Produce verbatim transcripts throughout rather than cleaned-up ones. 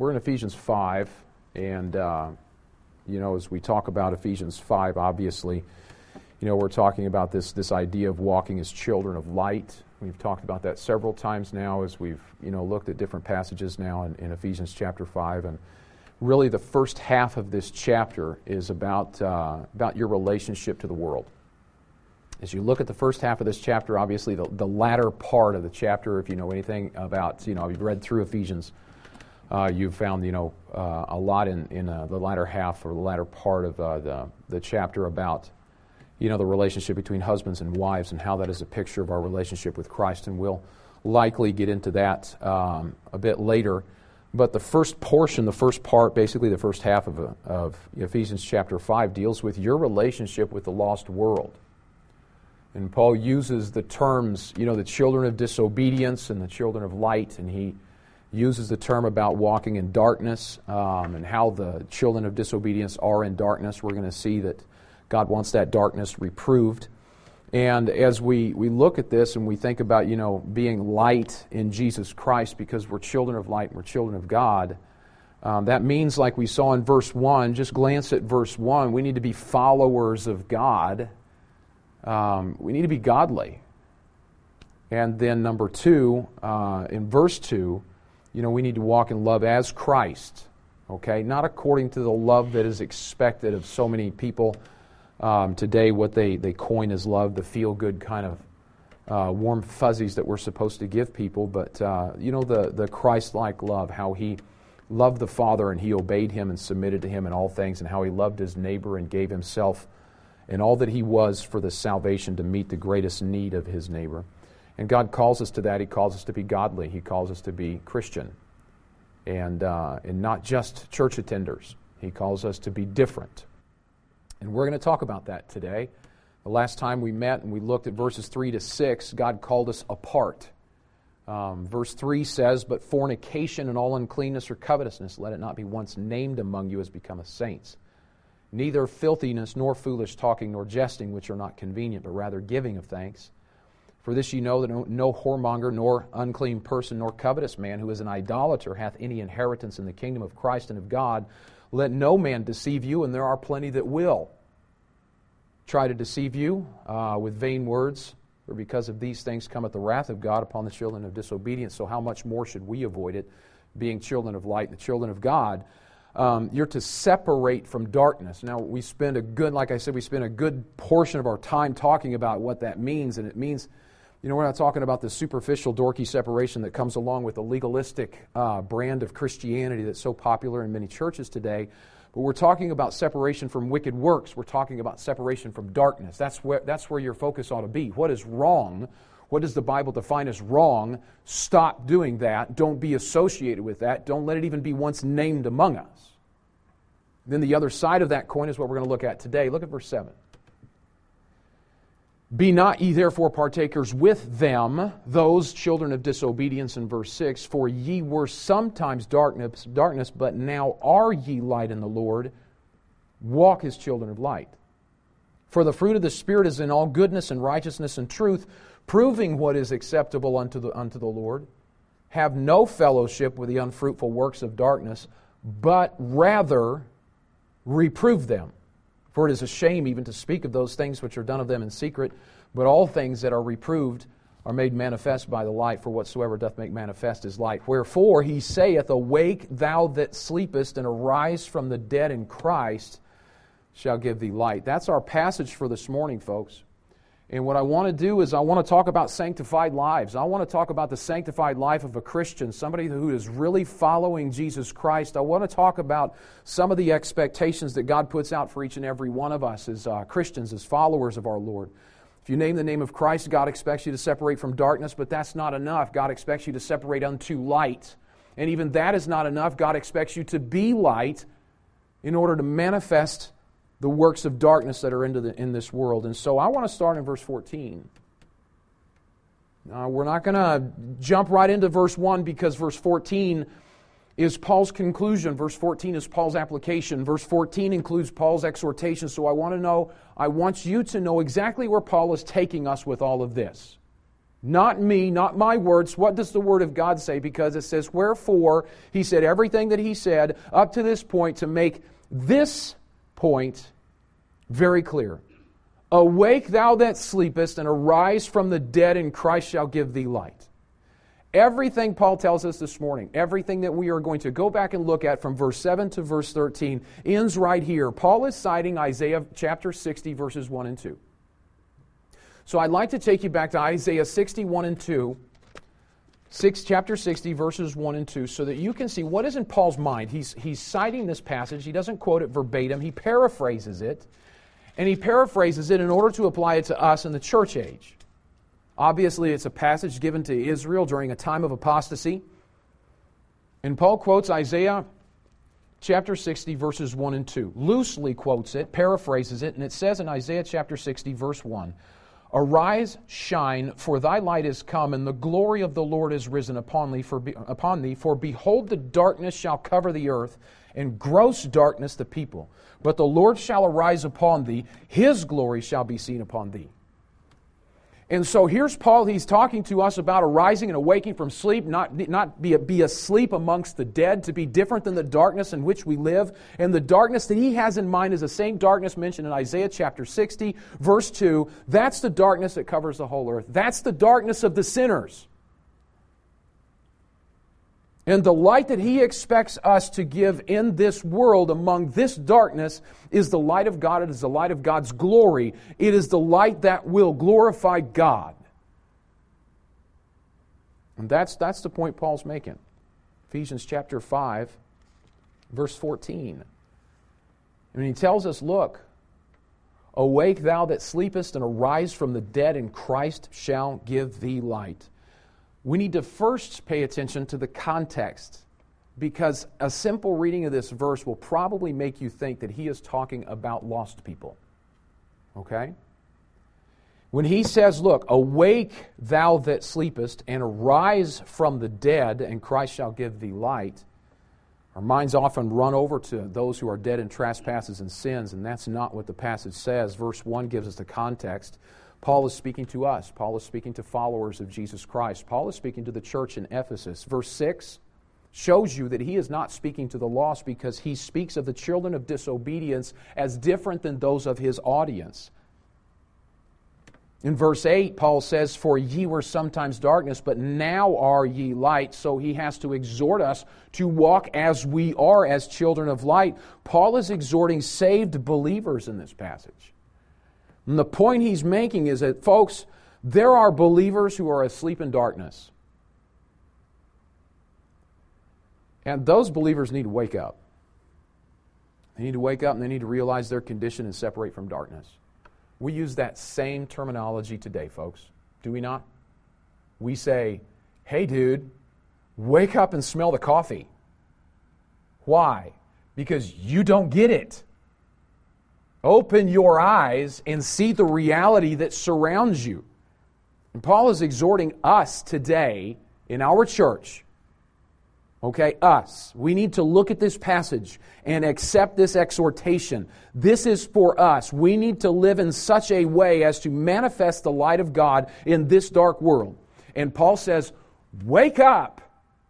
we're in Ephesians five, and uh, you know, as we talk about Ephesians five, obviously, you know, we're talking about this this idea of walking as children of light. We've talked about that several times now as we've, you know, looked at different passages now in, in Ephesians chapter five, and really the first half of this chapter is about uh, about your relationship to the world. As you look at the first half of this chapter, obviously the, the latter part of the chapter, if you know anything about, you know, you've read through Ephesians, uh, you've found, you know, uh, a lot in, in uh, the latter half or the latter part of uh, the, the chapter about, you know, the relationship between husbands and wives and how that is a picture of our relationship with Christ, and we'll likely get into that um, a bit later. But the first portion, the first part, basically the first half of, uh, of Ephesians chapter five deals with your relationship with the lost world. And Paul uses the terms, you know, the children of disobedience and the children of light, and he uses the term about walking in darkness um, and how the children of disobedience are in darkness. We're going to see that God wants that darkness reproved. And as we, we look at this and we think about, you know, being light in Jesus Christ because we're children of light and we're children of God, um, that means, like we saw in verse one, just glance at verse one, we need to be followers of God. Um, we need to be godly. And then number two, uh, in verse two, you know, we need to walk in love as Christ, okay? Not according to the love that is expected of so many people um, today, what they, they coin as love, the feel-good kind of uh, warm fuzzies that we're supposed to give people, but, uh, you know, the, the Christ-like love, how He loved the Father and He obeyed Him and submitted to Him in all things, and how He loved His neighbor and gave Himself and all that He was for the salvation to meet the greatest need of His neighbor. And God calls us to that. He calls us to be godly. He calls us to be Christian. And, uh, and not just church attenders. He calls us to be different. And we're going to talk about that today. The last time we met and we looked at verses three to six, God called us apart. Um, verse three says, "But fornication and all uncleanness or covetousness, let it not be once named among you as becometh saints. Neither filthiness, nor foolish talking, nor jesting, which are not convenient, but rather giving of thanks. For this ye know that no, no whoremonger, nor unclean person, nor covetous man, who is an idolater, hath any inheritance in the kingdom of Christ and of God. Let no man deceive you, and there are plenty that will try to deceive you uh, with vain words. For because of these things cometh the wrath of God upon the children of disobedience. So how much more should we avoid it, being children of light and the children of God?" Um, you're to separate from darkness. Now, we spend a good, like I said, we spend a good portion of our time talking about what that means, and it means, you know, we're not talking about the superficial, dorky separation that comes along with the legalistic uh, brand of Christianity that's so popular in many churches today, but we're talking about separation from wicked works. We're talking about separation from darkness. That's where, that's where your focus ought to be. What is wrong? What does the Bible define as wrong? Stop doing that. Don't be associated with that. Don't let it even be once named among us. Then the other side of that coin is what we're going to look at today. Look at verse seven. "Be not ye therefore partakers with them, those children of disobedience," in verse six, "for ye were sometimes darkness, darkness, but now are ye light in the Lord. Walk as children of light. For the fruit of the Spirit is in all goodness and righteousness and truth, proving what is acceptable unto the, unto the Lord. Have no fellowship with the unfruitful works of darkness, but rather reprove them. For it is a shame even to speak of those things which are done of them in secret, but all things that are reproved are made manifest by the light, for whatsoever doth make manifest is light. Wherefore he saith, Awake, thou that sleepest, and arise from the dead, in Christ shall give thee light." That's our passage for this morning, folks. And what I want to do is I want to talk about sanctified lives. I want to talk about the sanctified life of a Christian, somebody who is really following Jesus Christ. I want to talk about some of the expectations that God puts out for each and every one of us as uh, Christians, as followers of our Lord. If you name the name of Christ, God expects you to separate from darkness, but that's not enough. God expects you to separate unto light. And even that is not enough. God expects you to be light in order to manifest the works of darkness that are into the, in this world. And so I want to start in verse fourteen. Now, we're not going to jump right into verse one because verse fourteen is Paul's conclusion. Verse fourteen is Paul's application. Verse fourteen includes Paul's exhortation. So I want to know, I want you to know exactly where Paul is taking us with all of this. Not me, not my words. What does the Word of God say? Because it says, wherefore, he said everything that he said up to this point to make this point very clear. Awake thou that sleepest, and arise from the dead, and Christ shall give thee light. Everything Paul tells us this morning, everything that we are going to go back and look at from verse seven to verse thirteen, ends right here. Paul is citing Isaiah chapter sixty, verses one and two. So I'd like to take you back to Isaiah sixty-one and two, six, chapter sixty, verses one and two, so that you can see what is in Paul's mind. He's, he's citing this passage. He doesn't quote it verbatim. He paraphrases it, and he paraphrases it in order to apply it to us in the church age. Obviously, it's a passage given to Israel during a time of apostasy. And Paul quotes Isaiah chapter sixty, verses one and two. Loosely quotes it, paraphrases it, and it says in Isaiah chapter sixty, verse one, Arise, shine, for thy light is come, and the glory of the Lord is risen upon thee. For, be, upon thee. For behold, the darkness shall cover the earth, and gross darkness the people. But the Lord shall arise upon thee, his glory shall be seen upon thee. And so here's Paul, he's talking to us about arising and awaking from sleep, not, not be, be asleep amongst the dead, to be different than the darkness in which we live. And the darkness that he has in mind is the same darkness mentioned in Isaiah chapter sixty, verse two. That's the darkness that covers the whole earth. That's the darkness of the sinners. And the light that he expects us to give in this world among this darkness is the light of God. It is the light of God's glory. It is the light that will glorify God. And that's, that's the point Paul's making. Ephesians chapter five, verse fourteen. And he tells us, look, awake thou that sleepest, and arise from the dead, and Christ shall give thee light. We need to first pay attention to the context, because a simple reading of this verse will probably make you think that he is talking about lost people. Okay? When he says, look, awake thou that sleepest, and arise from the dead, and Christ shall give thee light, our minds often run over to those who are dead in trespasses and sins, and that's not what the passage says. Verse one gives us the context. Paul is speaking to us. Paul is speaking to followers of Jesus Christ. Paul is speaking to the church in Ephesus. Verse six shows you that he is not speaking to the lost, because he speaks of the children of disobedience as different than those of his audience. In verse eight, Paul says, For ye were sometimes darkness, but now are ye light. So he has to exhort us to walk as we are, as children of light. Paul is exhorting saved believers in this passage. And the point he's making is that, folks, there are believers who are asleep in darkness. And those believers need to wake up. They need to wake up and they need to realize their condition and separate from darkness. We use that same terminology today, folks. Do we not? We say, hey, dude, wake up and smell the coffee. Why? Because you don't get it. Open your eyes and see the reality that surrounds you. And Paul is exhorting us today in our church, okay, us. We need to look at this passage and accept this exhortation. This is for us. We need to live in such a way as to manifest the light of God in this dark world. And Paul says, wake up,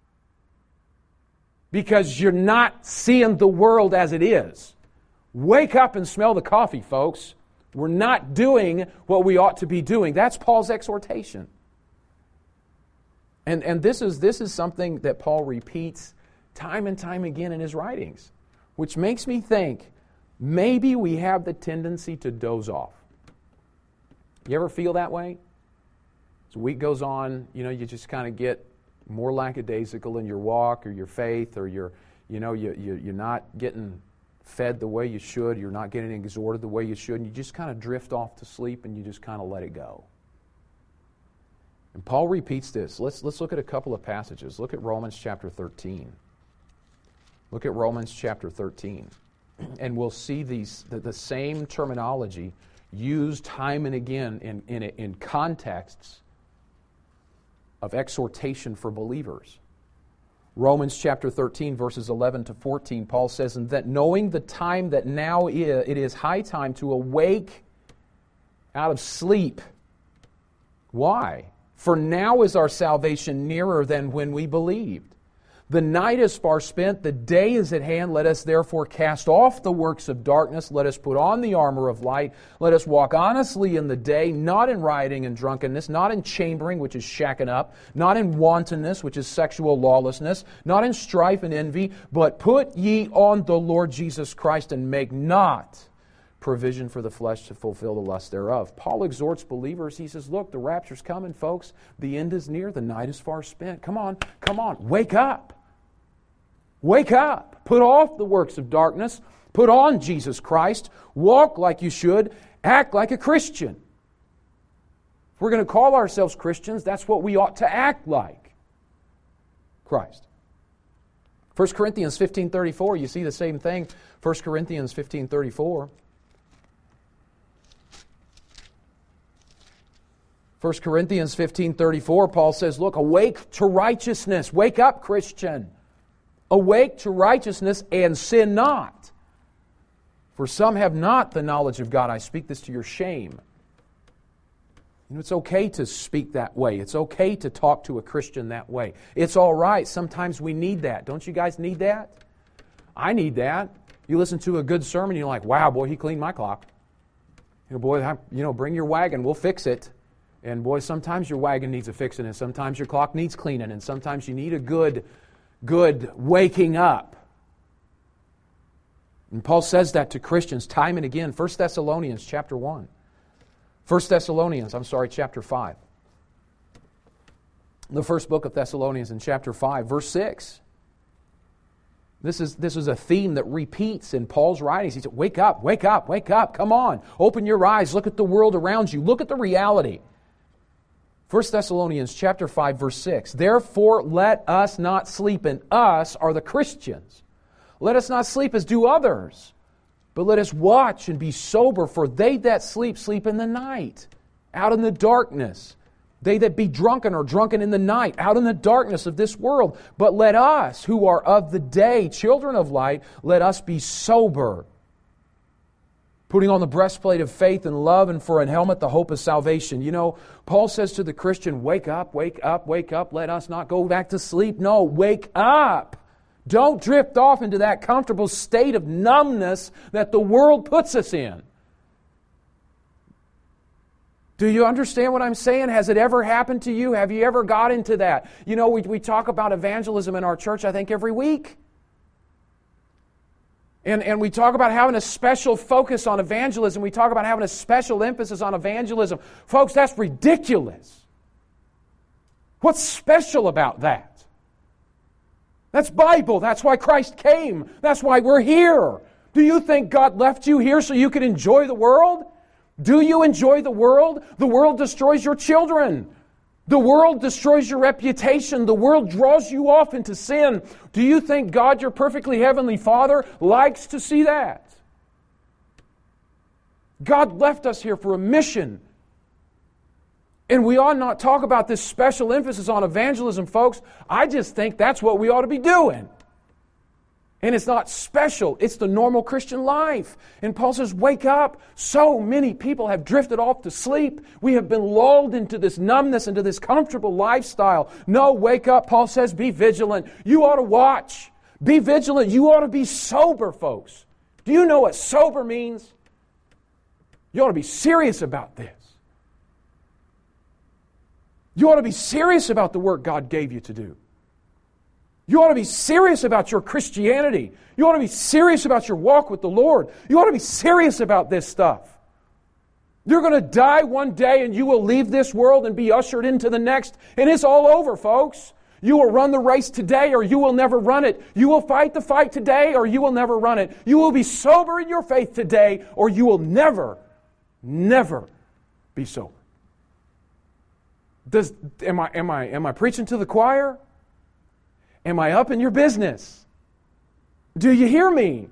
because you're not seeing the world as it is. Wake up and smell the coffee, folks. We're not doing what we ought to be doing. That's Paul's exhortation. And, and this is, this is something that Paul repeats time and time again in his writings, which makes me think maybe we have the tendency to doze off. You ever feel that way? As the week goes on, you know, you just kind of get more lackadaisical in your walk or your faith, or you're, you know, you, you, you're not getting fed the way you should, you're not getting exhorted the way you should, and you just kind of drift off to sleep and you just kind of let it go. And Paul repeats this. Let's, let's look at a couple of passages. Look at Romans chapter thirteen. Look at Romans chapter thirteen. And we'll see these the, the same terminology used time and again in, in, in contexts of exhortation for believers. Romans chapter thirteen, verses eleven to fourteen, Paul says, And that knowing the time that now is, it is high time to awake out of sleep. Why? For now is our salvation nearer than when we believed. The night is far spent, the day is at hand. Let us therefore cast off the works of darkness. Let us put on the armor of light. Let us walk honestly in the day, not in rioting and drunkenness, not in chambering, which is shacking up, not in wantonness, which is sexual lawlessness, not in strife and envy, but put ye on the Lord Jesus Christ and make not provision for the flesh to fulfill the lust thereof. Paul exhorts believers. He says, look, the rapture's coming, folks. The end is near. The night is far spent. Come on, come on, wake up. Wake up. Put off the works of darkness. Put on Jesus Christ. Walk like you should. Act like a Christian. If we're going to call ourselves Christians, that's what we ought to act like. Christ. First Corinthians fifteen thirty-four, you see the same thing. First Corinthians fifteen thirty-four. First Corinthians fifteen thirty-four, Paul says, look, awake to righteousness. Wake up, Christian. Awake to righteousness and sin not. For some have not the knowledge of God. I speak this to your shame. You know, it's okay to speak that way. It's okay to talk to a Christian that way. It's all right. Sometimes we need that. Don't you guys need that? I need that. You listen to a good sermon, you're like, wow, boy, he cleaned my clock. You know, boy, you know, bring your wagon, we'll fix it. And boy, sometimes your wagon needs a fixing, and sometimes your clock needs cleaning, and sometimes you need a good, good waking up. And Paul says that to Christians time and again. First Thessalonians chapter one. First Thessalonians, I'm sorry, chapter five. The first book of Thessalonians in chapter five, verse six. This is, this is a theme that repeats in Paul's writings. He said, wake up, wake up, wake up, come on. Open your eyes, look at the world around you, look at the reality. First Thessalonians chapter five, verse six. Therefore let us not sleep, and us are the Christians. Let us not sleep as do others, but let us watch and be sober, for they that sleep, sleep in the night, out in the darkness. They that be drunken are drunken in the night, out in the darkness of this world. But let us, who are of the day, children of light, let us be sober, putting on the breastplate of faith and love, and for an helmet the hope of salvation. You know, Paul says to the Christian, wake up, wake up, wake up. Let us not go back to sleep. No, wake up. Don't drift off into that comfortable state of numbness that the world puts us in. Do you understand what I'm saying? Has it ever happened to you? Have you ever got into that? You know, we, we talk about evangelism in our church, I think, every week. And, and we talk about having a special focus on evangelism. We talk about having a special emphasis on evangelism. Folks, that's ridiculous. What's special about that? That's Bible. That's why Christ came. That's why we're here. Do you think God left you here so you could enjoy the world? Do you enjoy the world? The world destroys your children. The world destroys your reputation. The world draws you off into sin. Do you think God, your perfectly heavenly Father, likes to see that? God left us here for a mission. And we ought not talk about this special emphasis on evangelism, folks. I just think that's what we ought to be doing. And it's not special. It's the normal Christian life. And Paul says, wake up. So many people have drifted off to sleep. We have been lulled into this numbness, into this comfortable lifestyle. No, wake up. Paul says, be vigilant. You ought to watch. Be vigilant. You ought to be sober, folks. Do you know what sober means? You ought to be serious about this. You ought to be serious about the work God gave you to do. You ought to be serious about your Christianity. You ought to be serious about your walk with the Lord. You ought to be serious about this stuff. You're going to die one day and you will leave this world and be ushered into the next. And it's all over, folks. You will run the race today or you will never run it. You will fight the fight today or you will never run it. You will be sober in your faith today or you will never, never be sober. Does, am I, am I, am I preaching to the choir? Am I up in your business? Do you hear me?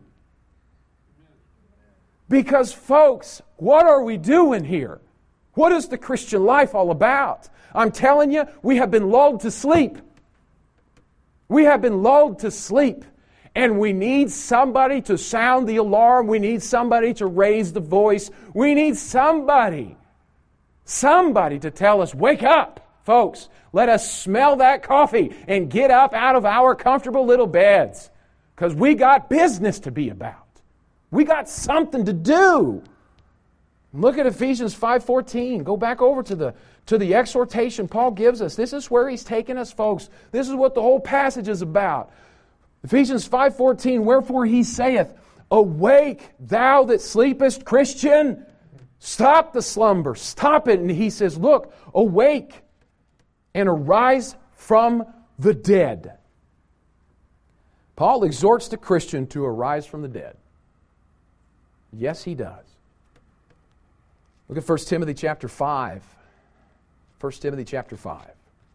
Because, folks, what are we doing here? What is the Christian life all about? I'm telling you, we have been lulled to sleep. We have been lulled to sleep. And we need somebody to sound the alarm. We need somebody to raise the voice. We need somebody, somebody to tell us, wake up, Folks, let us smell that coffee and get up out of our comfortable little beds, because we got business to be about. We got something to do. Look at Ephesians five fourteen. Go back over to the, to the exhortation Paul gives us. This is where he's taking us, folks. This is what the whole passage is about. Ephesians five fourteen, wherefore he saith, awake, thou that sleepest, Christian. Stop the slumber. Stop it. And he says, look, awake and arise from the dead. Paul exhorts the Christian to arise from the dead. Yes, he does. Look at First Timothy chapter five. First Timothy chapter five.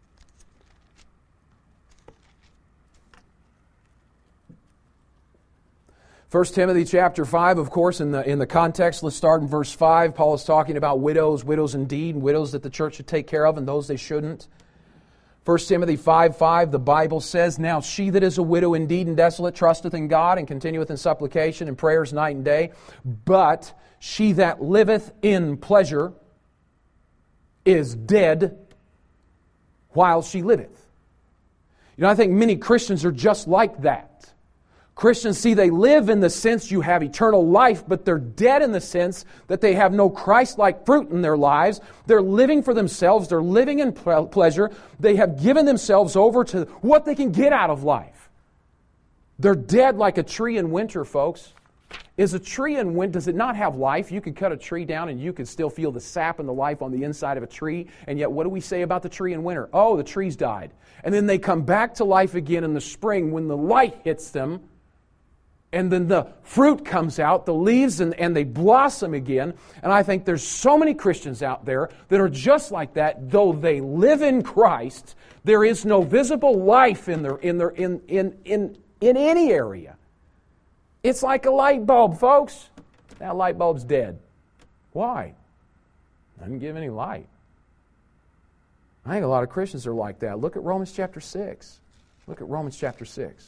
First Timothy chapter five, of course, in the in the context, let's start in verse five. Paul is talking about widows, widows indeed, and widows that the church should take care of, and those they shouldn't. First Timothy five five, the Bible says, now she that is a widow indeed and desolate trusteth in God and continueth in supplication and prayers night and day. But she that liveth in pleasure is dead while she liveth. You know, I think many Christians are just like that. Christians, see, they live in the sense you have eternal life, but they're dead in the sense that they have no Christ-like fruit in their lives. They're living for themselves. They're living in pleasure. They have given themselves over to what they can get out of life. They're dead like a tree in winter, folks. Is a tree in winter, does it not have life? You could cut a tree down and you could still feel the sap and the life on the inside of a tree. And yet, what do we say about the tree in winter? Oh, the tree's died. And then they come back to life again in the spring when the light hits them. And then the fruit comes out, the leaves, and, and they blossom again. And I think there's so many Christians out there that are just like that. Though they live in Christ, there is no visible life in their in their in in in, in any area. It's like a light bulb, folks. That light bulb's dead. Why? Doesn't give any light. I think a lot of Christians are like that. Look at Romans chapter six. Look at Romans chapter six.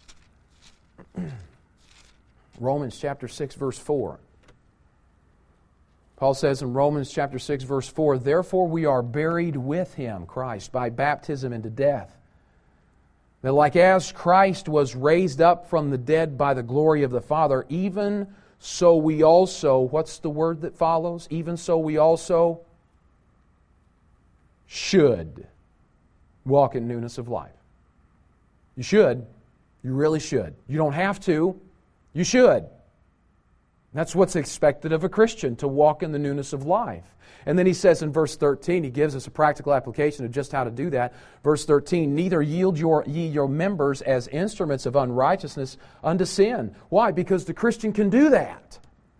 Romans chapter six, verse four. Paul says in Romans chapter six, verse four, therefore we are buried with him, Christ, by baptism into death, that like as Christ was raised up from the dead by the glory of the Father, even so we also, what's the word that follows? Even so we also should walk in newness of life. You should. You really should. You don't have to. You should. That's what's expected of a Christian, to walk in the newness of life. And then he says in verse thirteen, he gives us a practical application of just how to do that. Verse thirteen, neither yield your, ye your members as instruments of unrighteousness unto sin. Why? Because the Christian can do that.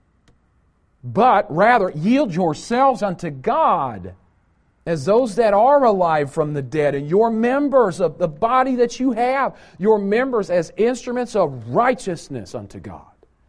But rather, yield yourselves unto God as those that are alive from the dead, and your members of the body that you have, your members as instruments of righteousness unto God.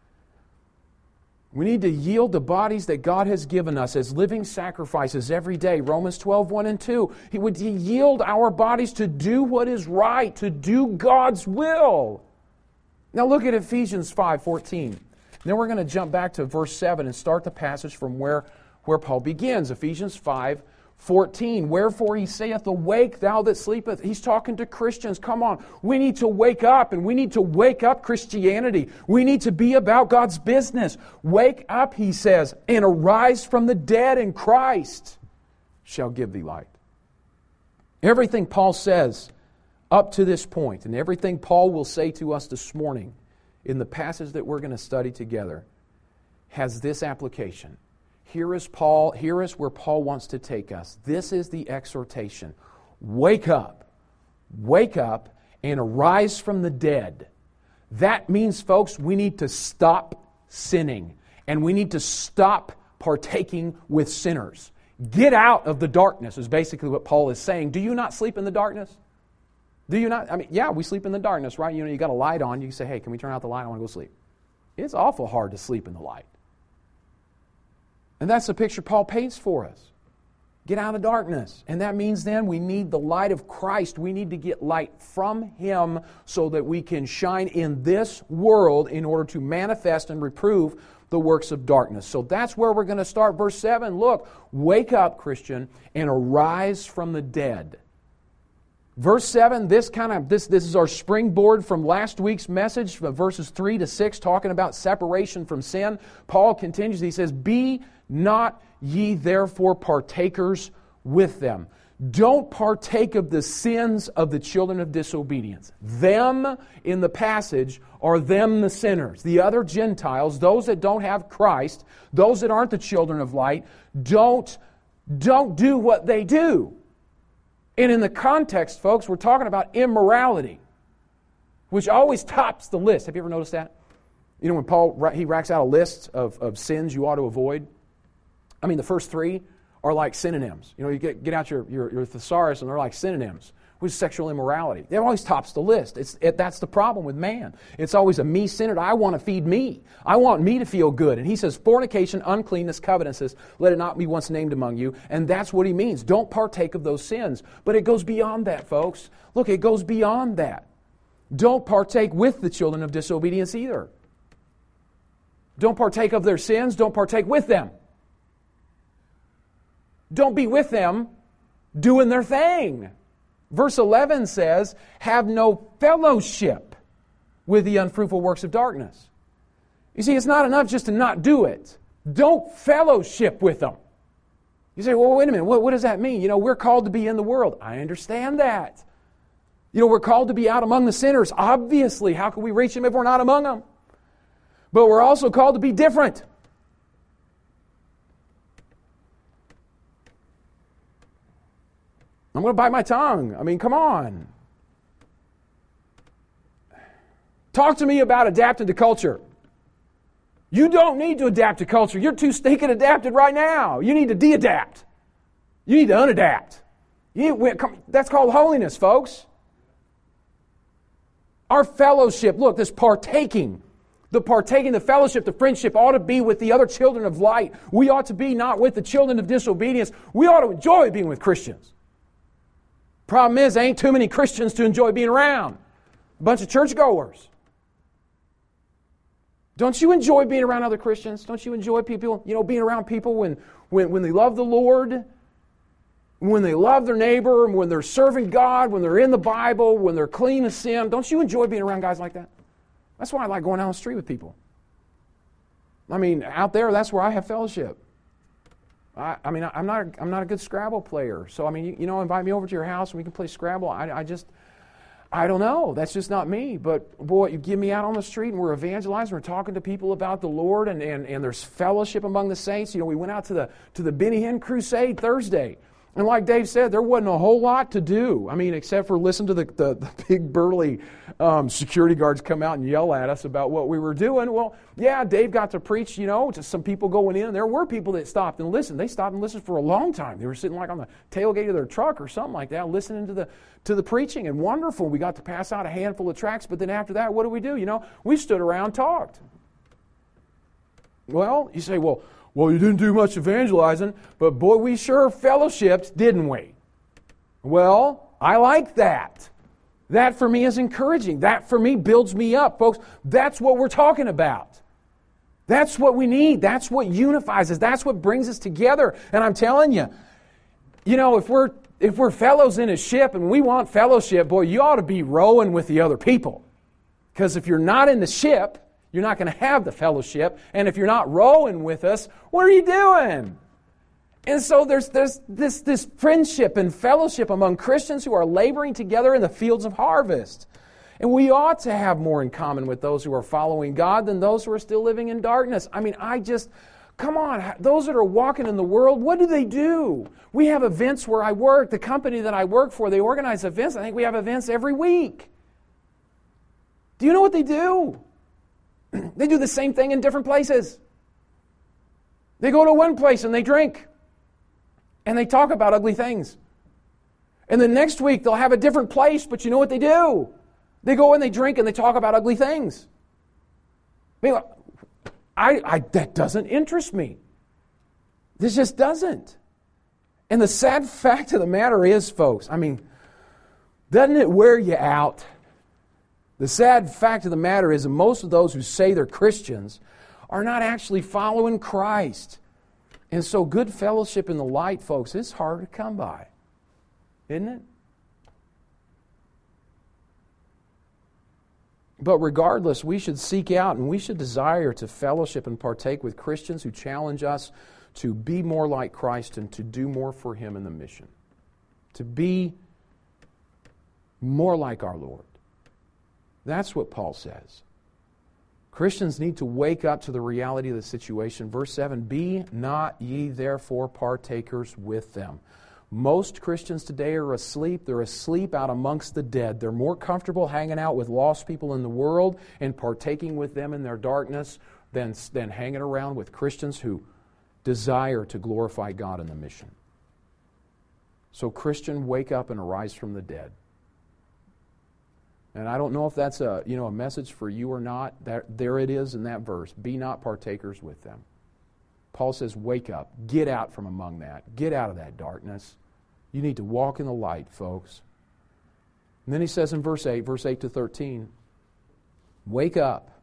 We need to yield the bodies that God has given us as living sacrifices every day. Romans twelve, one and two. He would yield our bodies to do what is right, to do God's will. Now look at Ephesians five fourteen. Then we're going to jump back to verse seven and start the passage from where, where Paul begins. Ephesians five fourteen, wherefore he saith, awake thou that sleepeth. He's talking to Christians. Come on, we need to wake up, and we need to wake up Christianity. We need to be about God's business. Wake up, he says, and arise from the dead, and Christ shall give thee light. Everything Paul says up to this point, and everything Paul will say to us this morning in the passage that we're going to study together, has this application. Here is Paul, here is where Paul wants to take us. This is the exhortation. Wake up. Wake up and arise from the dead. That means, folks, we need to stop sinning. And we need to stop partaking with sinners. Get out of the darkness is basically what Paul is saying. Do you not sleep in the darkness? Do you not? I mean, yeah, we sleep in the darkness, right? You know, you got a light on. You say, hey, can we turn out the light? I want to go sleep. It's awful hard to sleep in the light. And that's the picture Paul paints for us. Get out of darkness. And that means then we need the light of Christ. We need to get light from Him so that we can shine in this world in order to manifest and reprove the works of darkness. So that's where we're going to start. Verse seven, look, wake up, Christian, and arise from the dead. Verse seven, this kind of this, this is our springboard from last week's message, verses three to six, talking about separation from sin. Paul continues, he says, be not ye therefore partakers with them. Don't partake of the sins of the children of disobedience. Them in the passage are them the sinners. The other Gentiles, those that don't have Christ, those that aren't the children of light, don't, don't do what they do. And in the context, folks, we're talking about immorality, which always tops the list. Have you ever noticed that? You know, when Paul, he racks out a list of, of sins you ought to avoid. I mean, the first three are like synonyms. You know, you get, get out your, your, your thesaurus and they're like synonyms, which is sexual immorality. It always tops the list. It's, it, that's the problem with man. It's always a me-centered, I want to feed me. I want me to feel good. And he says, fornication, uncleanness, covetousness, let it not be once named among you. And that's what he means. Don't partake of those sins. But it goes beyond that, folks. Look, it goes beyond that. Don't partake with the children of disobedience either. Don't partake of their sins. Don't partake with them. Don't be with them doing their thing. Verse eleven says, have no fellowship with the unfruitful works of darkness. You see, it's not enough just to not do it. Don't fellowship with them. You say, well, wait a minute, what, what does that mean? You know, we're called to be in the world. I understand that. You know, we're called to be out among the sinners. Obviously, how can we reach them if we're not among them? But we're also called to be different. I'm going to bite my tongue. I mean, come on. Talk to me about adapting to culture. You don't need to adapt to culture. You're too stinking adapted right now. You need to de-adapt. You need to unadapt. You need, that's called holiness, folks. Our fellowship, look, this partaking, the partaking, the fellowship, the friendship ought to be with the other children of light. We ought to be not with the children of disobedience. We ought to enjoy being with Christians. Problem is, there ain't too many Christians to enjoy being around. A bunch of churchgoers. Don't you enjoy being around other Christians? Don't you enjoy people, you know, being around people when, when, when they love the Lord, when they love their neighbor, when they're serving God, when they're in the Bible, when they're clean of sin? Don't you enjoy being around guys like that? That's why I like going down the street with people. I mean, out there, that's where I have fellowship. I, I mean, I'm not, I'm not a good Scrabble player. So, I mean, you, you know, invite me over to your house and we can play Scrabble. I, I just, I don't know. That's just not me. But, boy, you give me out on the street and we're evangelizing. We're talking to people about the Lord and, and, and there's fellowship among the saints. You know, we went out to the, to the Benny Hinn Crusade Thursday. And like Dave said, there wasn't a whole lot to do. I mean, except for listen to the, the, the big burly um, security guards come out and yell at us about what we were doing. Well, yeah, Dave got to preach, you know, to some people going in. And there were people that stopped and listened. They stopped and listened for a long time. They were sitting like on the tailgate of their truck or something like that, listening to the to the preaching. And wonderful. We got to pass out a handful of tracts. But then after that, what do we do? You know, we stood around and talked. Well, you say, well, Well, you didn't do much evangelizing, but boy, we sure fellowshipped, didn't we? Well, I like that. That for me is encouraging. That for me builds me up. Folks, that's what we're talking about. That's what we need. That's what unifies us. That's what brings us together. And I'm telling you, you know, if we're if we're fellows in a ship and we want fellowship, boy, you ought to be rowing with the other people. Because if you're not in the ship, you're not going to have the fellowship. And if you're not rowing with us, what are you doing? And so there's, there's this, this friendship and fellowship among Christians who are laboring together in the fields of harvest. And we ought to have more in common with those who are following God than those who are still living in darkness. I mean, I just, come on, those that are walking in the world, what do they do? We have events where I work. The company that I work for, they organize events. I think we have events every week. Do you know what they do? They do the same thing in different places. They go to one place and they drink. And they talk about ugly things. And the next week they'll have a different place, but you know what they do? They go and they drink and they talk about ugly things. I mean, I, I, that doesn't interest me. This just doesn't. And the sad fact of the matter is, folks, I mean, doesn't it wear you out? The sad fact of the matter is that most of those who say they're Christians are not actually following Christ. And so good fellowship in the light, folks, is hard to come by. Isn't it? But regardless, we should seek out and we should desire to fellowship and partake with Christians who challenge us to be more like Christ and to do more for Him in the mission. To be more like our Lord. That's what Paul says. Christians need to wake up to the reality of the situation. Verse seven, be not ye therefore partakers with them. Most Christians today are asleep. They're asleep out amongst the dead. They're more comfortable hanging out with lost people in the world and partaking with them in their darkness than, than hanging around with Christians who desire to glorify God in the mission. So Christian, wake up and arise from the dead. And I don't know if that's a, you know, a message for you or not. That, there it is in that verse. Be not partakers with them. Paul says, wake up. Get out from among that. Get out of that darkness. You need to walk in the light, folks. And then he says in verse eight, verse eight to thirteen, wake up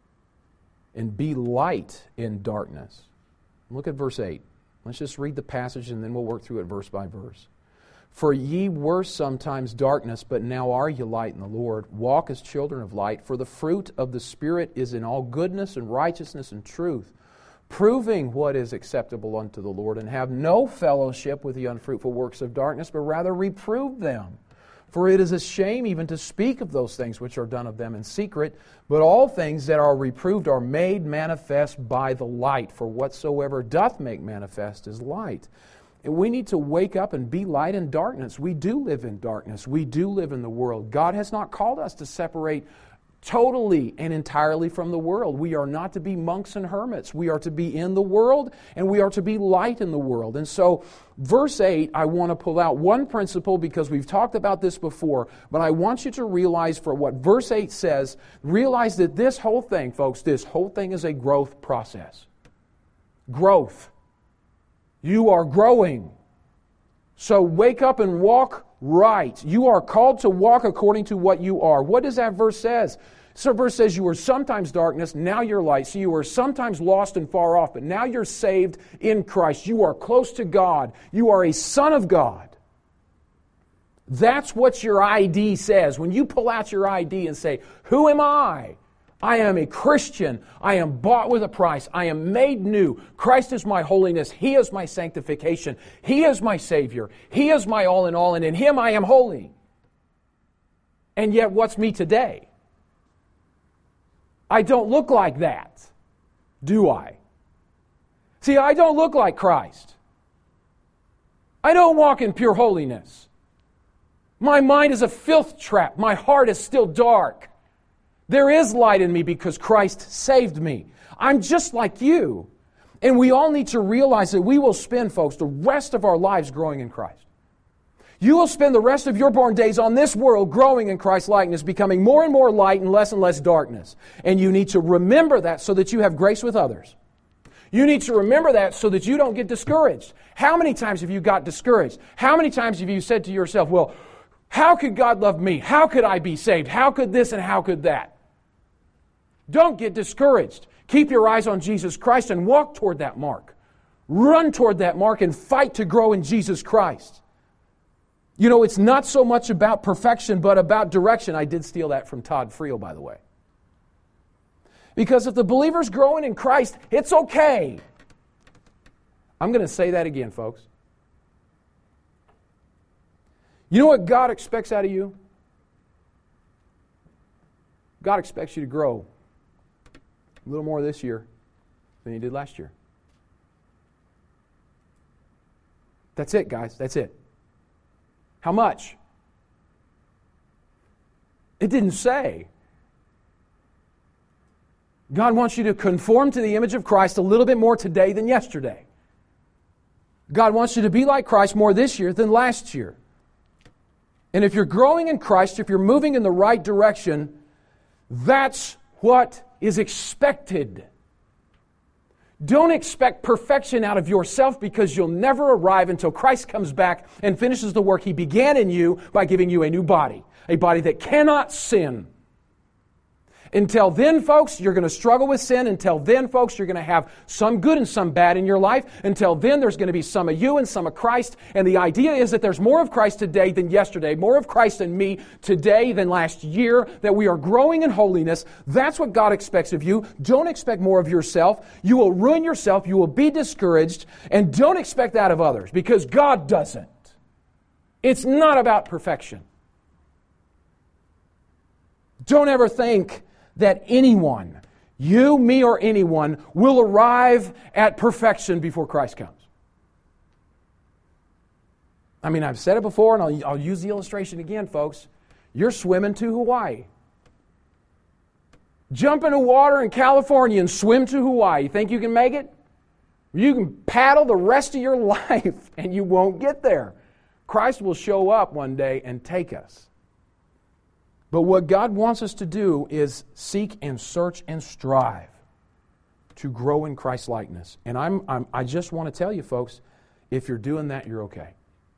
and be light in darkness. Look at verse eight. Let's just read the passage and then we'll work through it verse by verse. For ye were sometimes darkness, but now are ye light in the Lord. Walk as children of light, for the fruit of the Spirit is in all goodness and righteousness and truth, proving what is acceptable unto the Lord, and have no fellowship with the unfruitful works of darkness, but rather reprove them. For it is a shame even to speak of those things which are done of them in secret, but all things that are reproved are made manifest by the light. For whatsoever doth make manifest is light. And we need to wake up and be light in darkness. We do live in darkness. We do live in the world. God has not called us to separate totally and entirely from the world. We are not to be monks and hermits. We are to be in the world, and we are to be light in the world. And so, verse eight, I want to pull out one principle because we've talked about this before, but I want you to realize for what verse eight says, realize that this whole thing, folks, this whole thing is a growth process. Growth. You are growing. So wake up and walk right. You are called to walk according to what you are. What does that verse says? So verse says you were sometimes darkness, now you're light. So you were sometimes lost and far off, but now you're saved in Christ. You are close to God. You are a son of God. That's what your I D says. When you pull out your I D and say, who am I? I am a Christian. I am bought with a price. I am made new. Christ is my holiness. He is my sanctification. He is my Savior. He is my all in all, and in Him I am holy. And yet, what's me today? I don't look like that, do I? See, I don't look like Christ. I don't walk in pure holiness. My mind is a filth trap. My heart is still dark. There is light in me because Christ saved me. I'm just like you. And we all need to realize that we will spend, folks, the rest of our lives growing in Christ. You will spend the rest of your born days on this world growing in Christ's likeness, becoming more and more light and less and less darkness. And you need to remember that so that you have grace with others. You need to remember that so that you don't get discouraged. How many times have you got discouraged? How many times have you said to yourself, well, how could God love me? How could I be saved? How could this and how could that? Don't get discouraged. Keep your eyes on Jesus Christ and walk toward that mark. Run toward that mark and fight to grow in Jesus Christ. You know, it's not so much about perfection, but about direction. I did steal that from Todd Friel, by the way. Because if the believer's growing in Christ, it's okay. I'm going to say that again, folks. You know what God expects out of you? God expects you to grow a little more this year than you did last year. That's it, guys. That's it. How much? It didn't say. God wants you to conform to the image of Christ a little bit more today than yesterday. God wants you to be like Christ more this year than last year. And if you're growing in Christ, if you're moving in the right direction, that's what is expected. Don't expect perfection out of yourself because you'll never arrive until Christ comes back and finishes the work He began in you by giving you a new body, a body that cannot sin. Until then, folks, you're going to struggle with sin. Until then, folks, you're going to have some good and some bad in your life. Until then, there's going to be some of you and some of Christ. And the idea is that there's more of Christ today than yesterday, more of Christ in me today than last year, that we are growing in holiness. That's what God expects of you. Don't expect more of yourself. You will ruin yourself. You will be discouraged. And don't expect that of others, because God doesn't. It's not about perfection. Don't ever think that anyone, you, me, or anyone, will arrive at perfection before Christ comes. I mean, I've said it before, and I'll, I'll use the illustration again, folks. You're swimming to Hawaii. Jump into water in California and swim to Hawaii. You think you can make it? You can paddle the rest of your life, and you won't get there. Christ will show up one day and take us. But what God wants us to do is seek and search and strive to grow in Christ's likeness. And I'm, I'm, I just want to tell you, folks, if you're doing that, you're okay.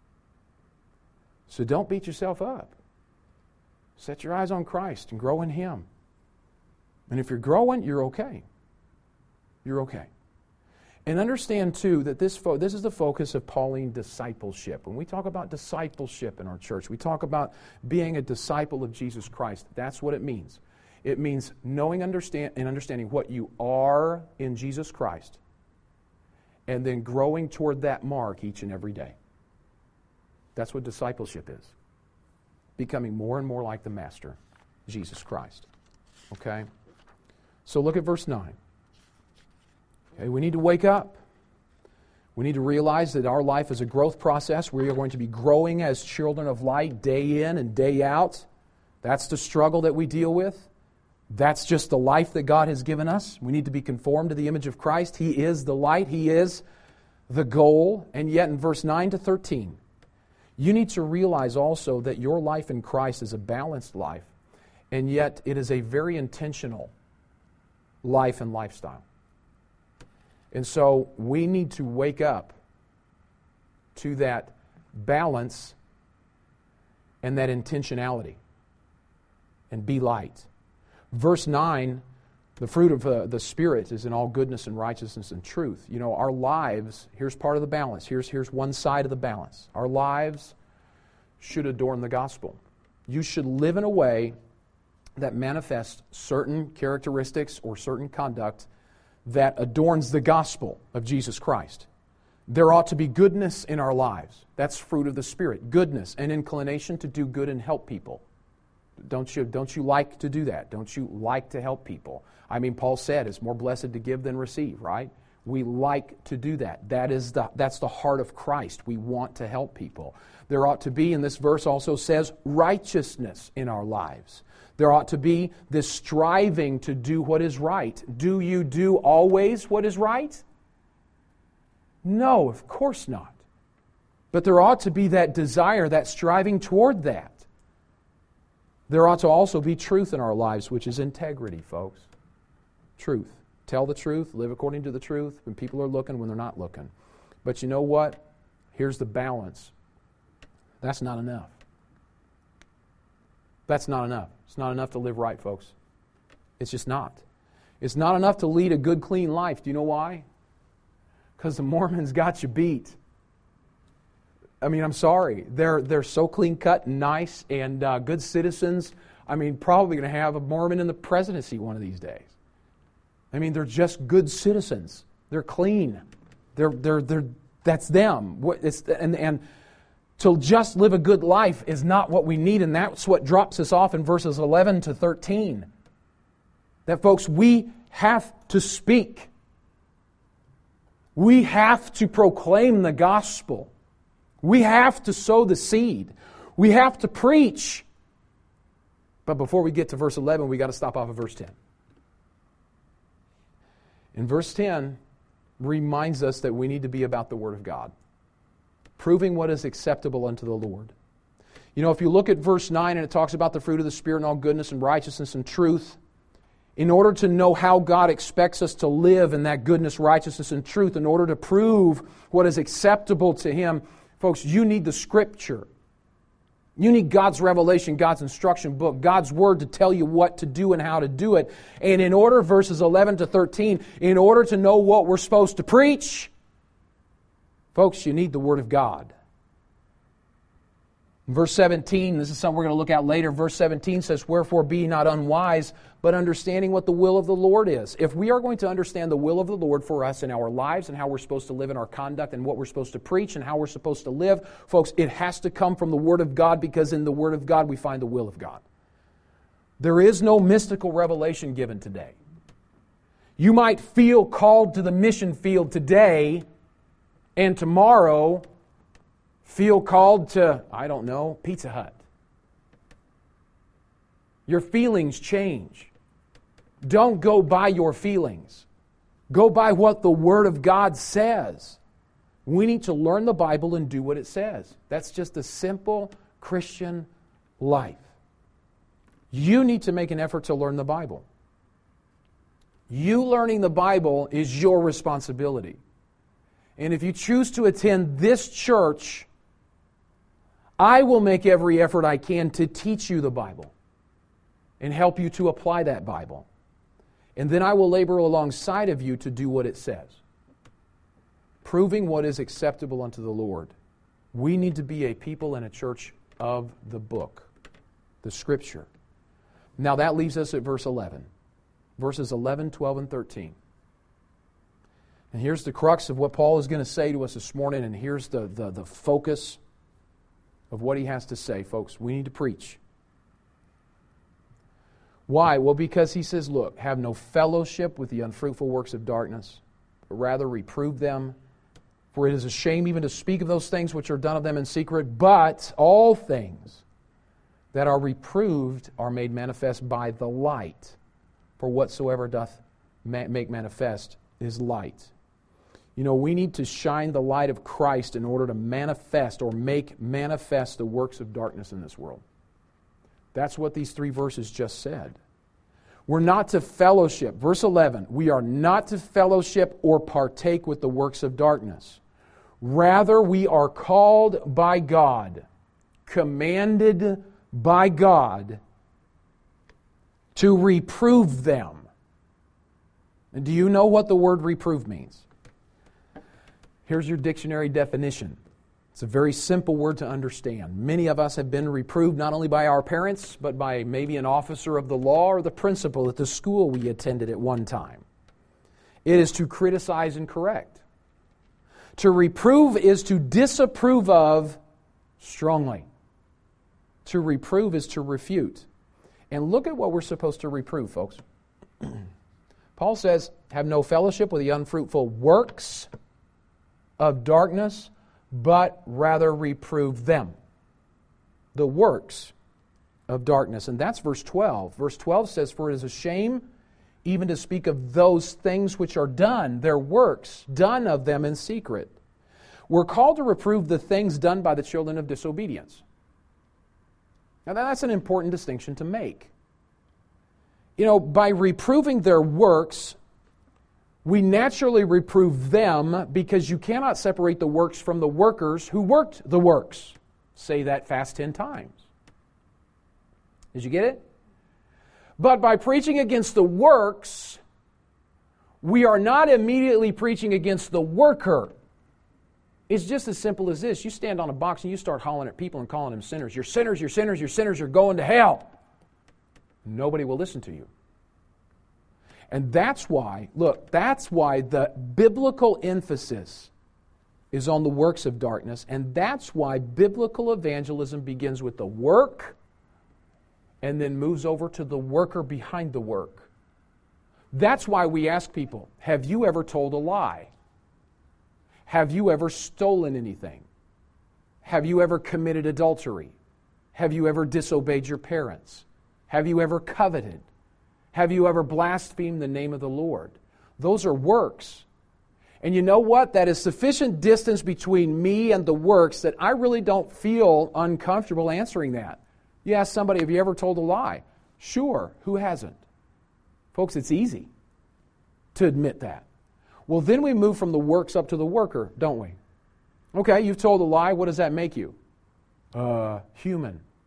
So don't beat yourself up. Set your eyes on Christ and grow in Him. And if you're growing, you're okay. You're okay. And understand, too, that this fo- this is the focus of Pauline discipleship. When we talk about discipleship in our church, we talk about being a disciple of Jesus Christ. That's what it means. It means knowing understand, and understanding what you are in Jesus Christ, and then growing toward that mark each and every day. That's what discipleship is. Becoming more and more like the Master, Jesus Christ. Okay? So look at verse nine. Okay, we need to wake up. We need to realize that our life is a growth process. We are going to be growing as children of light day in and day out. That's the struggle that we deal with. That's just the life that God has given us. We need to be conformed to the image of Christ. He is the light. He is the goal. And yet in verse nine to thirteen, you need to realize also that your life in Christ is a balanced life, and yet it is a very intentional life and lifestyle. And so we need to wake up to that balance and that intentionality and be light. Verse nine, the fruit of uh, the Spirit is in all goodness and righteousness and truth. You know, our lives, here's part of the balance. Here's, here's one side of the balance. Our lives should adorn the gospel. You should live in a way that manifests certain characteristics or certain conduct that adorns the gospel of Jesus Christ. There ought to be goodness in our lives. That's fruit of the Spirit. Goodness, an inclination to do good and help people. Don't you, don't you like to do that? Don't you like to help people? I mean, Paul said it's more blessed to give than receive, right? We like to do that. That is the, that's the heart of Christ. We want to help people. There ought to be, and this verse also says, righteousness in our lives. There ought to be this striving to do what is right. Do you do always what is right? No, of course not. But there ought to be that desire, that striving toward that. There ought to also be truth in our lives, which is integrity, folks. Truth. Tell the truth, live according to the truth, when people are looking, when they're not looking. But you know what? Here's the balance. That's not enough. That's not enough. It's not enough to live right, folks. It's just not. It's not enough to lead a good, clean life. Do you know why? Because the Mormons got you beat. I mean, I'm sorry. They're they're so clean-cut and nice and uh, good citizens. I mean, probably going to have a Mormon in the presidency one of these days. I mean, they're just good citizens. They're clean. They're they're they're. That's them. What it's and and. To just live a good life is not what we need, and that's what drops us off in verses eleven to thirteen. That, folks, we have to speak. We have to proclaim the gospel. We have to sow the seed. We have to preach. But before we get to verse eleven, we got to stop off at verse ten. In verse ten, reminds us that we need to be about the Word of God. Proving what is acceptable unto the Lord. You know, if you look at verse nine and it talks about the fruit of the Spirit and all goodness and righteousness and truth, in order to know how God expects us to live in that goodness, righteousness, and truth, in order to prove what is acceptable to Him, folks, you need the Scripture. You need God's revelation, God's instruction book, God's Word to tell you what to do and how to do it. And in order, verses eleven to thirteen, in order to know what we're supposed to preach, folks, you need the Word of God. Verse seventeen, this is something we're going to look at later. Verse seventeen says, "Wherefore be ye not unwise, but understanding what the will of the Lord is." If we are going to understand the will of the Lord for us in our lives and how we're supposed to live in our conduct and what we're supposed to preach and how we're supposed to live, folks, it has to come from the Word of God, because in the Word of God we find the will of God. There is no mystical revelation given today. You might feel called to the mission field today, and tomorrow feel called to, I don't know, Pizza Hut. Your feelings change. Don't go by your feelings. Go by what the Word of God says. We need to learn the Bible and do what it says. That's just a simple Christian life. You need to make an effort to learn the Bible. You learning the Bible is your responsibility. And if you choose to attend this church, I will make every effort I can to teach you the Bible and help you to apply that Bible. And then I will labor alongside of you to do what it says, proving what is acceptable unto the Lord. We need to be a people and a church of the book, the Scripture. Now that leaves us at verse eleven. Verses eleven, twelve, and thirteen. And here's the crux of what Paul is going to say to us this morning, and here's the, the, the focus of what he has to say, folks. We need to preach. Why? Well, because he says, look, have no fellowship with the unfruitful works of darkness, but rather reprove them. For it is a shame even to speak of those things which are done of them in secret, but all things that are reproved are made manifest by the light. For whatsoever doth make manifest is light. You know, we need to shine the light of Christ in order to manifest or make manifest the works of darkness in this world. That's what these three verses just said. We're not to fellowship. Verse eleven, we are not to fellowship or partake with the works of darkness. Rather, we are called by God, commanded by God, to reprove them. And do you know what the word reprove means? Here's your dictionary definition. It's a very simple word to understand. Many of us have been reproved not only by our parents, but by maybe an officer of the law or the principal at the school we attended at one time. It is to criticize and correct. To reprove is to disapprove of strongly. To reprove is to refute. And look at what we're supposed to reprove, folks. Paul says, have no fellowship with the unfruitful works of darkness, but rather reprove them. The works of darkness. And that's verse twelve. Verse twelve says, for it is a shame even to speak of those things which are done, their works, done of them in secret. We're called to reprove the things done by the children of disobedience. Now that's an important distinction to make. You know, by reproving their works, we naturally reprove them because you cannot separate the works from the workers who worked the works. Say that fast ten times. Did you get it? But by preaching against the works, we are not immediately preaching against the worker. It's just as simple as this. You stand on a box and you start hollering at people and calling them sinners. You're sinners, you're sinners, you're sinners, you're going to hell. Nobody will listen to you. And that's why, look, that's why the biblical emphasis is on the works of darkness, and that's why biblical evangelism begins with the work and then moves over to the worker behind the work. That's why we ask people, have you ever told a lie? Have you ever stolen anything? Have you ever committed adultery? Have you ever disobeyed your parents? Have you ever coveted? Have you ever blasphemed the name of the Lord? Those are works. And you know what? That is sufficient distance between me and the works that I really don't feel uncomfortable answering that. You ask somebody, have you ever told a lie? Sure. Who hasn't? Folks, it's easy to admit that. Well, then we move from the works up to the worker, don't we? Okay, you've told a lie. What does that make you? Uh, human.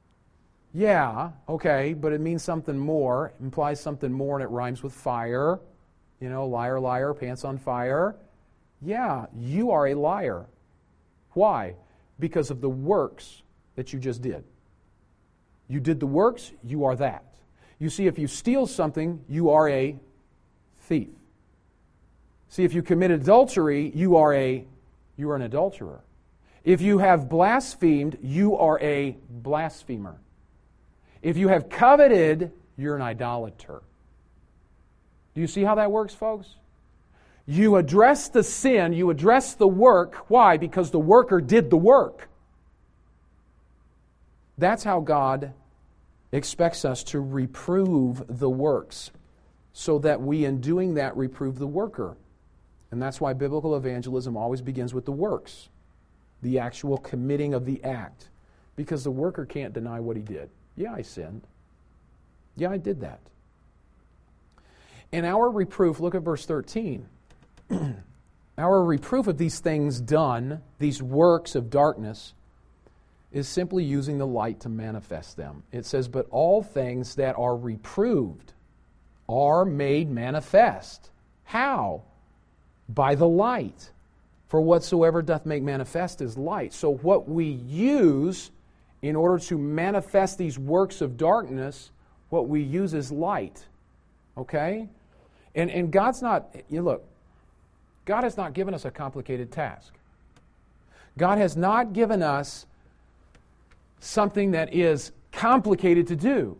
Yeah, okay, but it means something more, it implies something more, and it rhymes with fire. You know, liar, liar, pants on fire. Yeah, you are a liar. Why? Because of the works that you just did. You did the works, you are that. You see, if you steal something, you are a thief. See, if you commit adultery, you are a you are an adulterer. If you have blasphemed, you are a blasphemer. If you have coveted, you're an idolater. Do you see how that works, folks? You address the sin, you address the work. Why? Because the worker did the work. That's how God expects us to reprove the works, so that we, in doing that, reprove the worker. And that's why biblical evangelism always begins with the works, the actual committing of the act, because the worker can't deny what he did. Yeah, I sinned. Yeah, I did that. And our reproof, look at verse thirteen. Our reproof of these things done, these works of darkness, is simply using the light to manifest them. It says, but all things that are reproved are made manifest. How? By the light. For whatsoever doth make manifest is light. So what we use in order to manifest these works of darkness, what we use is light. Okay? And and God's not, you look, God has not given us a complicated task. God has not given us something that is complicated to do.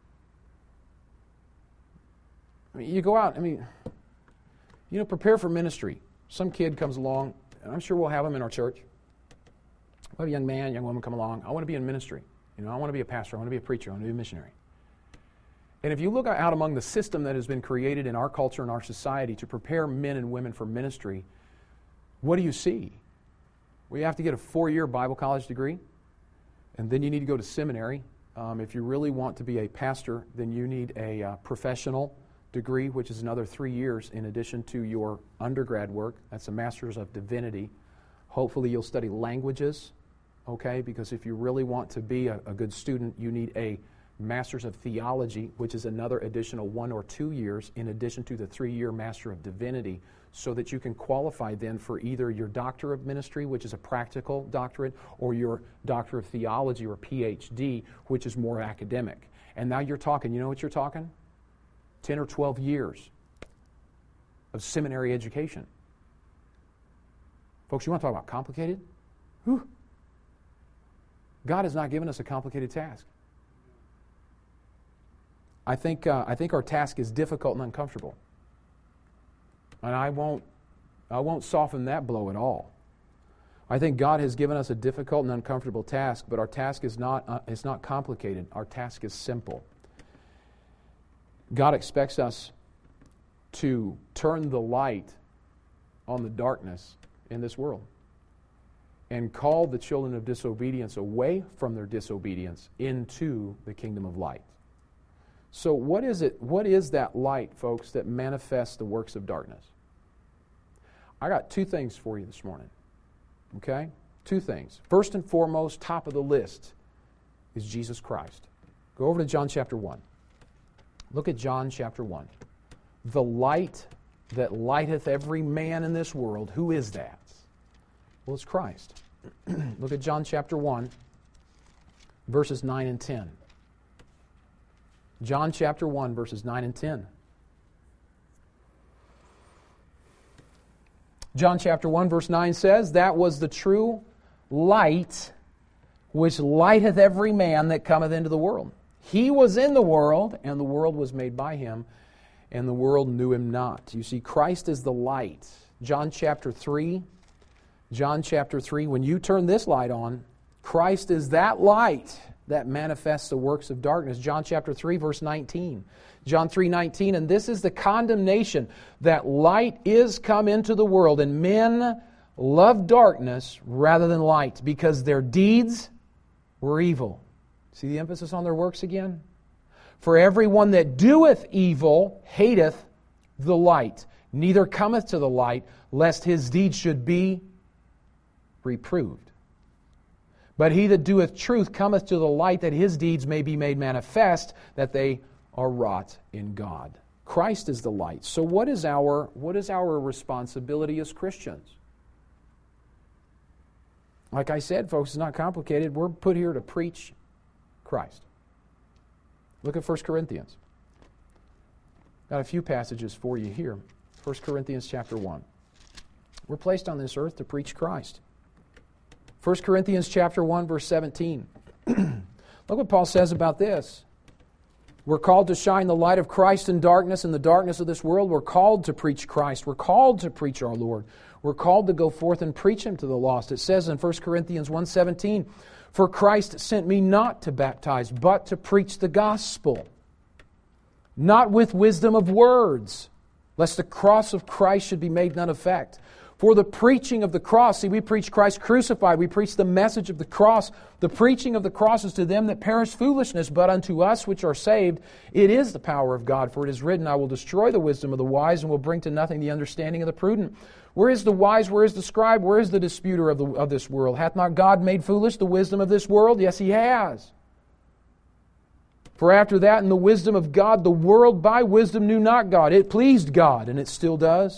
I mean, you go out, I mean, you know, prepare for ministry. Some kid comes along, and I'm sure we'll have them in our church. We'll have a young man, young woman come along. I want to be in ministry. You know, I want to be a pastor. I want to be a preacher. I want to be a missionary. And if you look out among the system that has been created in our culture and our society to prepare men and women for ministry, what do you see? Well, you have to get a four-year Bible college degree, and then you need to go to seminary. Um, if you really want to be a pastor, then you need a uh, professional degree, which is another three years in addition to your undergrad work. That's a Master's of Divinity. Hopefully you'll study languages, okay? Because if you really want to be a, a good student, you need a Master's of Theology, which is another additional one or two years in addition to the three-year Master of Divinity, so that you can qualify then for either your Doctor of Ministry, which is a practical doctorate, or your Doctor of Theology or P H D, which is more academic. And now you're talking, you know what you're talking? ten or twelve years of seminary education. Folks, you want to talk about complicated? Whew. God has not given us a complicated task. I think uh, I think our task is difficult and uncomfortable. And I won't I won't soften that blow at all. I think God has given us a difficult and uncomfortable task, but our task is not uh, it's not complicated. Our task is simple. God expects us to turn the light on the darkness in this world and call the children of disobedience away from their disobedience into the kingdom of light. So what is it? What is that light, folks, that manifests the works of darkness? I got two things for you this morning. Okay? Two things. First and foremost, top of the list is Jesus Christ. Go over to John chapter one. Look at John chapter one. The light that lighteth every man in this world, who is that? Well, it's Christ. Look at John chapter one, verses nine and ten. John chapter one, verses nine and ten. John chapter one, verse nine says, that was the true light which lighteth every man that cometh into the world. He was in the world, and the world was made by him, and the world knew him not. You see, Christ is the light. John chapter three, John chapter three, when you turn this light on, Christ is that light that manifests the works of darkness. John chapter three, verse nineteen. John three nineteen, and this is the condemnation, that light is come into the world, and men love darkness rather than light, because their deeds were evil. See the emphasis on their works again? For everyone that doeth evil hateth the light, neither cometh to the light, lest his deeds should be reproved. But he that doeth truth cometh to the light, that his deeds may be made manifest, that they are wrought in God. Christ is the light. So what is our, what is our responsibility as Christians? Like I said, folks, it's not complicated. We're put here to preach Christ. Look at First Corinthians. Got a few passages for you here. First Corinthians chapter one. We're placed on this earth to preach Christ. First Corinthians chapter one, verse seventeen. Look what Paul says about this. We're called to shine the light of Christ in darkness, in the darkness of this world. We're called to preach Christ. We're called to preach our Lord. We're called to go forth and preach Him to the lost. It says in First Corinthians one seventeen, "For Christ sent me not to baptize, but to preach the gospel, not with wisdom of words, lest the cross of Christ should be made none effect. For the preaching of the cross," see, we preach Christ crucified. We preach the message of the cross. "The preaching of the cross is to them that perish foolishness, but unto us which are saved, it is the power of God. For it is written, I will destroy the wisdom of the wise, and will bring to nothing the understanding of the prudent. Where is the wise? Where is the scribe? Where is the disputer of, the, of this world? Hath not God made foolish the wisdom of this world? Yes, He has. For after that, in the wisdom of God, the world by wisdom knew not God. It pleased God, and it still does,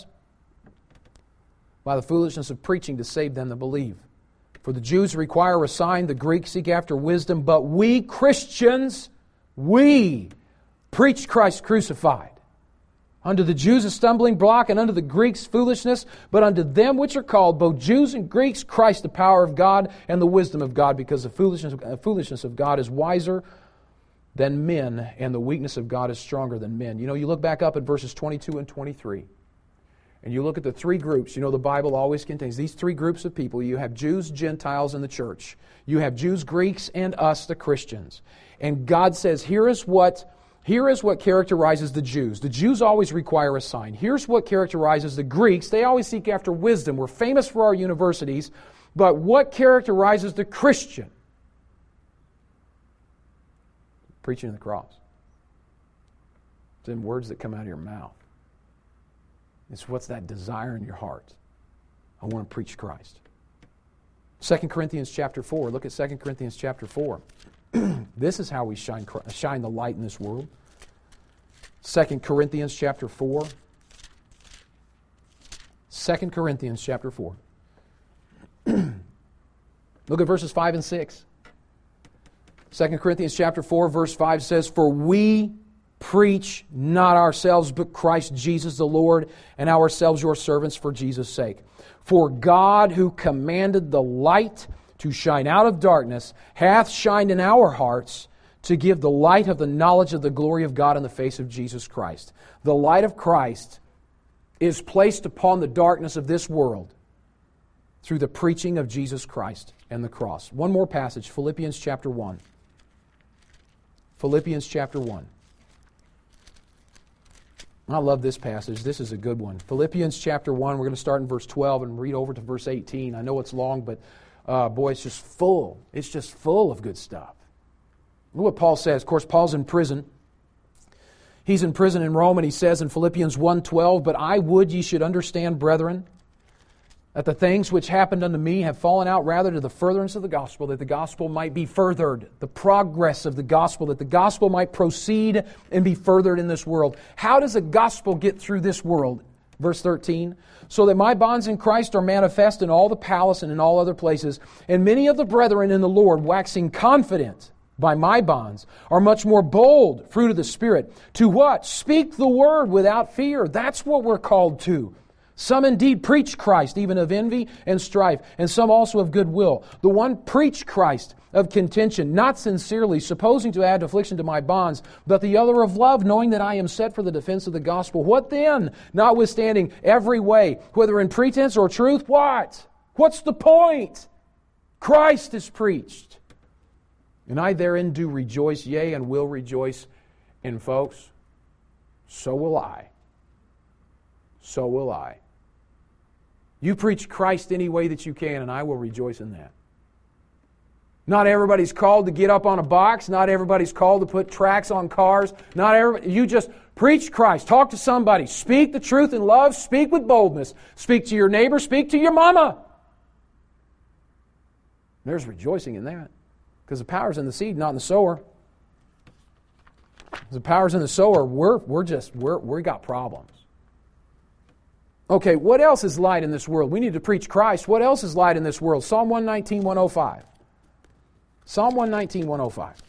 by the foolishness of preaching to save them that believe. For the Jews require a sign, the Greeks seek after wisdom, but we Christians, we preach Christ crucified. Unto the Jews a stumbling block, and unto the Greeks foolishness, but unto them which are called, both Jews and Greeks, Christ the power of God and the wisdom of God, because the foolishness, uh, foolishness of God is wiser than men, and the weakness of God is stronger than men." You know, you look back up at verses twenty-two and twenty-three, and you look at the three groups. You know, the Bible always contains these three groups of people. You have Jews, Gentiles, and the church. You have Jews, Greeks, and us, the Christians. And God says, here is what, here is what characterizes the Jews. The Jews always require a sign. Here's what characterizes the Greeks. They always seek after wisdom. We're famous for our universities. But what characterizes the Christian? Preaching the cross. It's in words that come out of your mouth. It's what's that desire in your heart. I want to preach Christ. Second Corinthians chapter four. Look at Second Corinthians chapter four. This is how we shine, shine the light in this world. Second Corinthians chapter four. Second Corinthians chapter four. Look at verses five and six. Second Corinthians chapter four, verse five says, "For we preach not ourselves, but Christ Jesus the Lord, and ourselves your servants for Jesus' sake. For God, who commanded the light to shine out of darkness, hath shined in our hearts to give the light of the knowledge of the glory of God in the face of Jesus Christ." The light of Christ is placed upon the darkness of this world through the preaching of Jesus Christ and the cross. One more passage, Philippians chapter one. Philippians chapter one. I love this passage. This is a good one. Philippians chapter one, we're going to start in verse twelve and read over to verse eighteen. I know it's long, but uh, boy, it's just full. It's just full of good stuff. Look what Paul says. Of course, Paul's in prison. He's in prison in Rome, and he says in Philippians one twelve, "But I would ye should understand, brethren, that the things which happened unto me have fallen out rather to the furtherance of the gospel, that the gospel might be furthered," the progress of the gospel, that the gospel might proceed and be furthered in this world. How does the gospel get through this world? Verse thirteen, "So that my bonds in Christ are manifest in all the palace and in all other places, and many of the brethren in the Lord, waxing confident by my bonds, are much more bold, fruit of the Spirit, to what? Speak the word without fear." That's what we're called to. "Some indeed preach Christ, even of envy and strife, and some also of goodwill. The one preach Christ of contention, not sincerely, supposing to add affliction to my bonds, but the other of love, knowing that I am set for the defense of the gospel. What then? Notwithstanding every way, whether in pretense or truth, what? What's the point? Christ is preached. And I therein do rejoice, yea, and will rejoice. And folks, so will I. So will I. You preach Christ any way that you can, and I will rejoice in that. Not everybody's called to get up on a box. Not everybody's called to put tracks on cars. Not everybody. You just preach Christ. Talk to somebody. Speak the truth in love. Speak with boldness. Speak to your neighbor. Speak to your mama. There's rejoicing in that. Because the power's in the seed, not in the sower. The power's in the sower, we're, we're just, we're, we got problems. Okay, what else is light in this world? We need to preach Christ. What else is light in this world? Psalm one nineteen, one oh five. Psalm one nineteen, one oh five.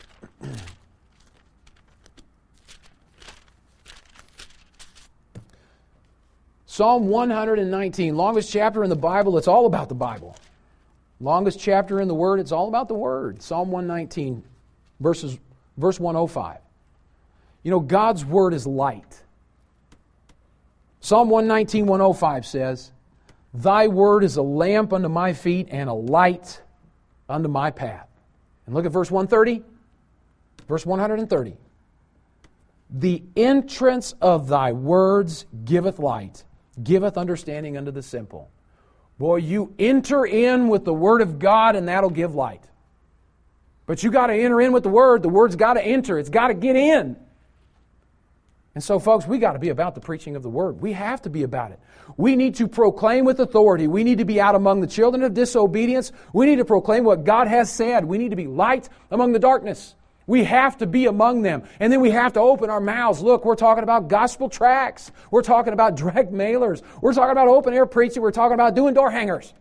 Psalm one nineteen, longest chapter in the Bible. It's all about the Bible. Longest chapter in the Word. It's all about the Word. Psalm one nineteen, verses, verse one oh five. You know, God's Word is light. Psalm one nineteen, one oh five says, Thy Word is a lamp unto my feet and a light unto my path. And look at verse one thirty. Verse one thirty. The entrance of Thy words giveth light, giveth understanding unto the simple. Boy, you enter in with the Word of God and that'll give light. But you got to enter in with the Word. The Word's got to enter. It's got to get in. And so, folks, we got to be about the preaching of the Word. We have to be about it. We need to proclaim with authority. We need to be out among the children of disobedience. We need to proclaim what God has said. We need to be light among the darkness. We have to be among them. And then we have to open our mouths. Look, we're talking about gospel tracts. We're talking about direct mailers. We're talking about open air preaching. We're talking about doing door hangers.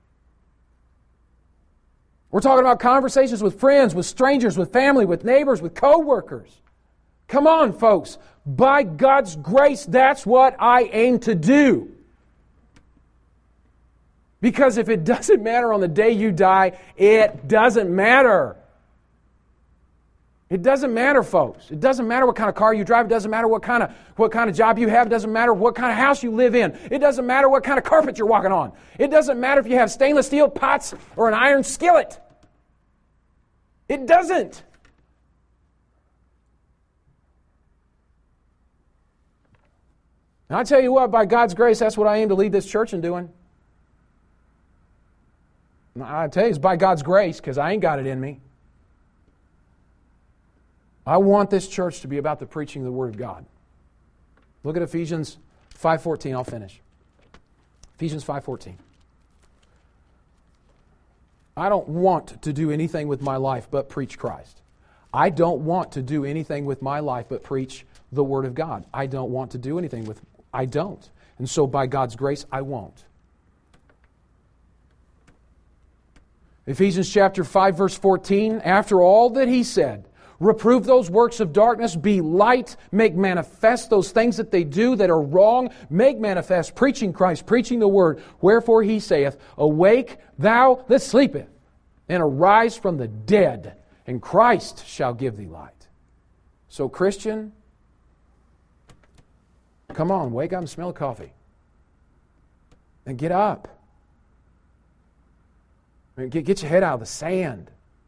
We're talking about conversations with friends, with strangers, with family, with neighbors, with co-workers. Come on, folks. By God's grace, that's what I aim to do. Because if it doesn't matter on the day you die, it doesn't matter. It doesn't matter, folks. It doesn't matter what kind of car you drive. It doesn't matter what kind of what kind of job you have. It doesn't matter what kind of house you live in. It doesn't matter what kind of carpet you're walking on. It doesn't matter if you have stainless steel pots or an iron skillet. It doesn't. And I tell you what, by God's grace, that's what I aim to lead this church in doing. I tell you, it's by God's grace, because I ain't got it in me. I want this church to be about the preaching of the Word of God. Look at Ephesians five fourteen. I'll finish. Ephesians five fourteen. I don't want to do anything with my life but preach Christ. I don't want to do anything with my life but preach the Word of God. I don't want to do anything with... I don't. And so by God's grace, I won't. Ephesians chapter five, verse fourteen, after all that he said, reprove those works of darkness, be light, make manifest those things that they do that are wrong, make manifest, preaching Christ, preaching the Word. Wherefore he saith, awake thou that sleepeth, and arise from the dead, and Christ shall give thee light. So Christian, come on, wake up and smell coffee. And get up. Get, get your head out of the sand.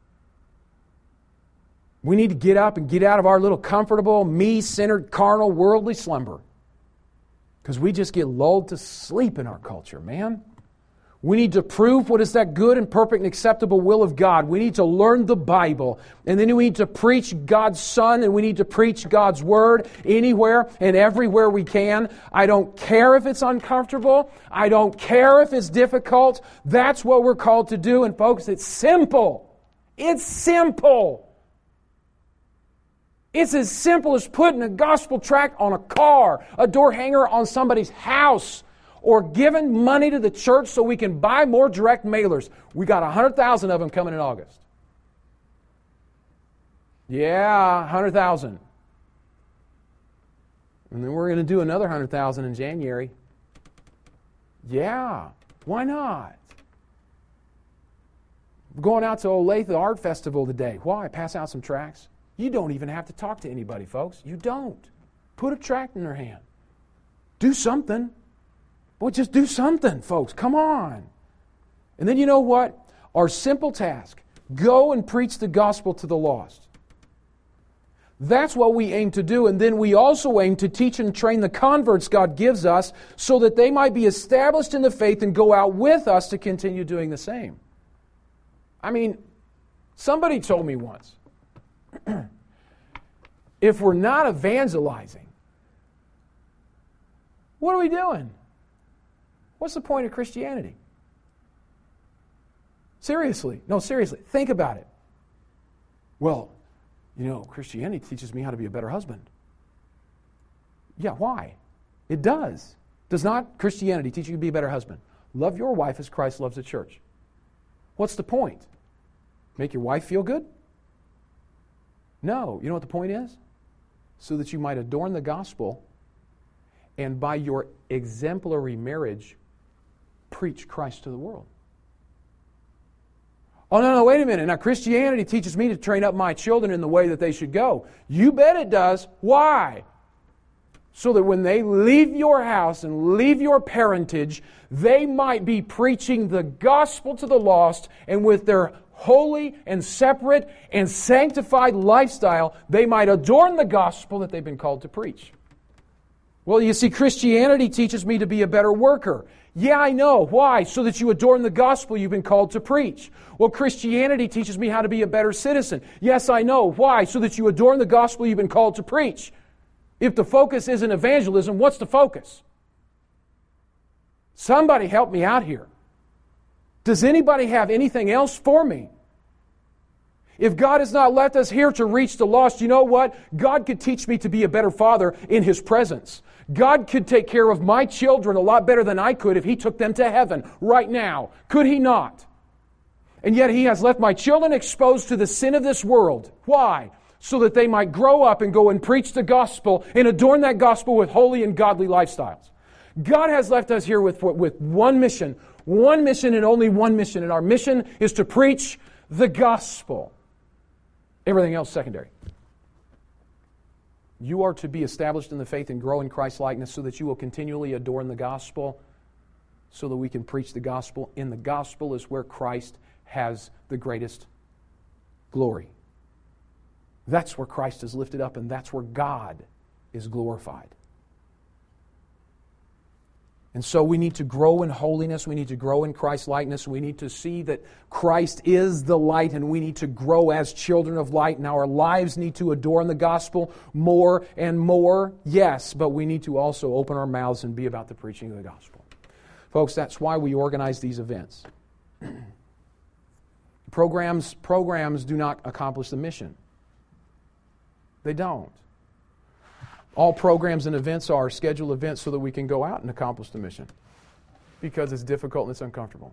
We need to get up and get out of our little comfortable, me-centered, carnal, worldly slumber. Because we just get lulled to sleep in our culture, man. We need to prove what is that good and perfect and acceptable will of God. We need to learn the Bible. And then we need to preach God's Son, and we need to preach God's Word anywhere and everywhere we can. I don't care if it's uncomfortable. I don't care if it's difficult. That's what we're called to do. And folks, it's simple. It's simple. It's as simple as putting a gospel tract on a car, a door hanger on somebody's house, or giving money to the church so we can buy more direct mailers. We got one hundred thousand of them coming in August. Yeah, one hundred thousand. And then we're going to do another one hundred thousand in January. Yeah, why not? We're going out to Olathe Art Festival today. Why? Pass out some tracts. You don't even have to talk to anybody, folks. You don't. Put a tract in their hand. Do something. Boy, just do something, folks. Come on. And then you know what? Our simple task, go and preach the gospel to the lost. That's what we aim to do. And then we also aim to teach and train the converts God gives us so that they might be established in the faith and go out with us to continue doing the same. I mean, somebody told me once, if we're not evangelizing, what are we doing? What's the point of Christianity? Seriously. No, seriously. Think about it. Well, you know, Christianity teaches me how to be a better husband. Yeah, why? It does. Does not Christianity teach you to be a better husband? Love your wife as Christ loves the church. What's the point? Make your wife feel good? No. You know what the point is? So that you might adorn the gospel and by your exemplary marriage, preach Christ to the world. Oh, no, no, wait a minute. Now, Christianity teaches me to train up my children in the way that they should go. You bet it does. Why? So that when they leave your house and leave your parentage, they might be preaching the gospel to the lost, and with their holy and separate and sanctified lifestyle, they might adorn the gospel that they've been called to preach. Well, you see, Christianity teaches me to be a better worker. Yeah, I know. Why? So that you adorn the gospel you've been called to preach. Well, Christianity teaches me how to be a better citizen. Yes, I know. Why? So that you adorn the gospel you've been called to preach. If the focus isn't evangelism, what's the focus? Somebody help me out here. Does anybody have anything else for me? If God has not left us here to reach the lost, you know what? God could teach me to be a better father in His presence. God could take care of my children a lot better than I could if He took them to heaven right now. Could He not? And yet He has left my children exposed to the sin of this world. Why? So that they might grow up and go and preach the gospel and adorn that gospel with holy and godly lifestyles. God has left us here with, with one mission, one mission and only one mission. And our mission is to preach the gospel. Everything else secondary. You are to be established in the faith and grow in Christ's likeness so that you will continually adorn the gospel so that we can preach the gospel. In the gospel is where Christ has the greatest glory. That's where Christ is lifted up, and that's where God is glorified. And so we need to grow in holiness, we need to grow in Christ's likeness, we need to see that Christ is the light, and we need to grow as children of light, and our lives need to adorn the gospel more and more, yes, but we need to also open our mouths and be about the preaching of the gospel. Folks, that's why we organize these events. Programs, programs do not accomplish the mission. They don't. All programs and events are scheduled events so that we can go out and accomplish the mission because it's difficult and it's uncomfortable.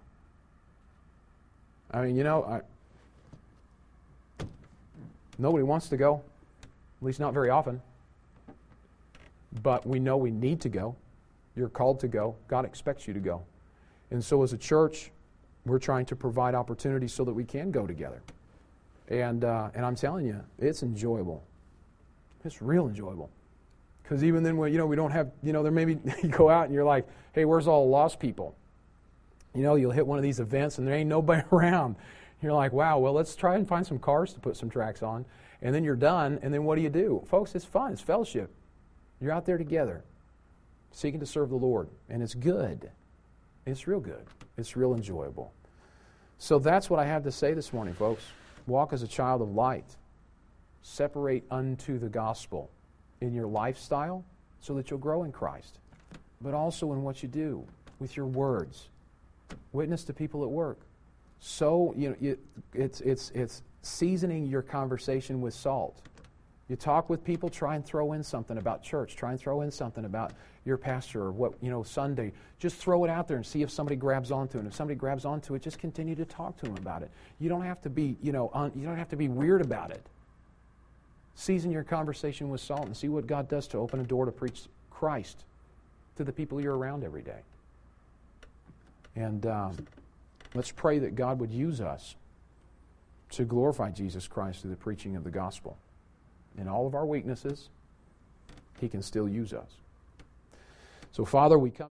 I mean, you know, I, nobody wants to go, at least not very often. But we know we need to go. You're called to go. God expects you to go. And so as a church, we're trying to provide opportunities so that we can go together. And uh, and I'm telling you, it's enjoyable. It's real enjoyable. Because even then, when, you know, we don't have, you know, there maybe you go out and you're like, hey, where's all the lost people? You know, you'll hit one of these events and there ain't nobody around. You're like, wow, well, let's try and find some cars to put some tracks on. And then you're done, and then what do you do? Folks, it's fun. It's fellowship. You're out there together, seeking to serve the Lord. And it's good. It's real good. It's real enjoyable. So that's what I have to say this morning, folks. Walk as a child of light. Separate unto the gospel in your lifestyle so that you'll grow in Christ, but also in what you do with your words. Witness to people at work. So, you know, you, it's, it's, it's seasoning your conversation with salt. You talk with people, try and throw in something about church. Try and throw in something about your pastor or what, you know, Sunday. Just throw it out there and see if somebody grabs onto it. And if somebody grabs onto it, just continue to talk to them about it. You don't have to be, you know, un, you don't have to be weird about it. Season your conversation with salt and see what God does to open a door to preach Christ to the people you're around every day. And um, let's pray that God would use us to glorify Jesus Christ through the preaching of the gospel. In all of our weaknesses, He can still use us. So, Father, we come.